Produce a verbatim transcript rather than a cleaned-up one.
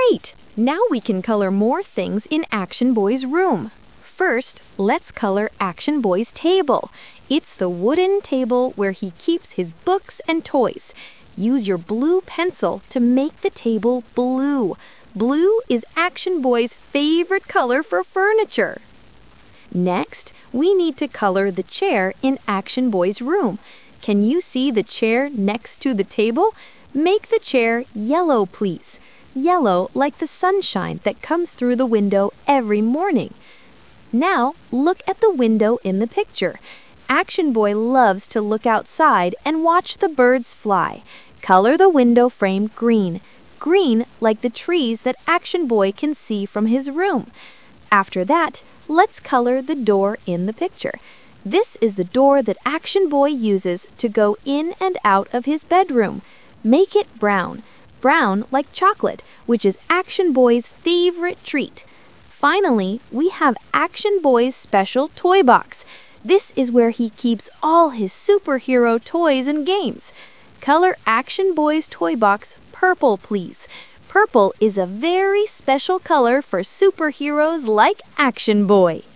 Great! Now we can color more things in Action Boy's room. First, let's color Action Boy's table. It's the wooden table where he keeps his books and toys. Use your blue pencil to make the table blue. Blue is Action Boy's favorite color for furniture. Next, we need to color the chair in Action Boy's room. Can you see the chair next to the table? Make the chair yellow, please. Yellow like the sunshine that comes through the window every morning. Now, look at the window in the picture. Action Boy loves to look outside and watch the birds fly. Color the window frame green. Green like the trees that Action Boy can see from his room. After that, let's color the door in the picture. This is the door that Action Boy uses to go in and out of his bedroom. Make it brown. Brown like chocolate, which is Action Boy's favorite treat. Finally, we have Action Boy's special toy box. This is where he keeps all his superhero toys and games. Color Action Boy's toy box purple, please. Purple is a very special color for superheroes like Action Boy.